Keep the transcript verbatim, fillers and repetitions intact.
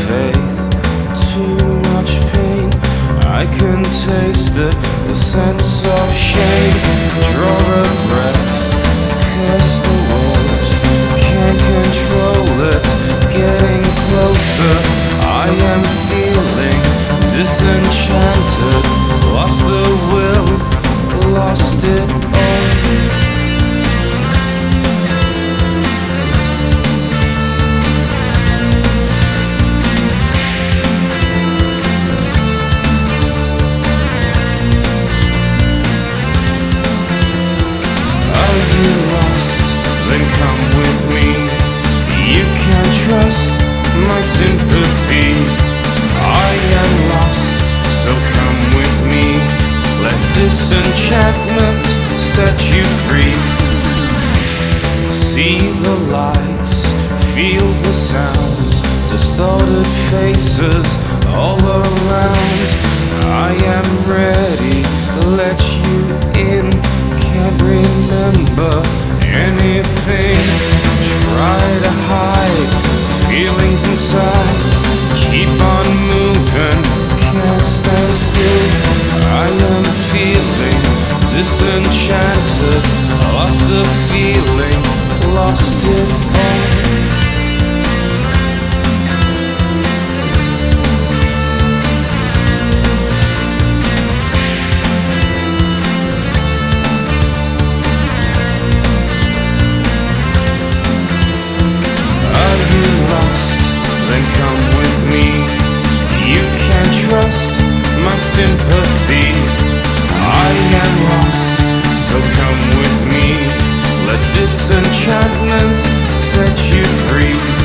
faith, too much pain. I can taste it, the sense of shame. Draw a breath, curse the world, can't control it. Getting closer, I am feeling disenchanted. Lost the will, lost it all. Then come with me. You can trust my sympathy. I am lost, so come with me. Let disenchantment set you free. See the lights, feel the sounds, distorted faces all around. I am ready, let you in. Can't remember anything. Try to hide feelings inside. Keep on moving, can't stand still. I am feeling disenchanted. Lost the feeling, lost it all. Then come with me. You can trust my sympathy. I am lost, so come with me. Let disenchantment set you free.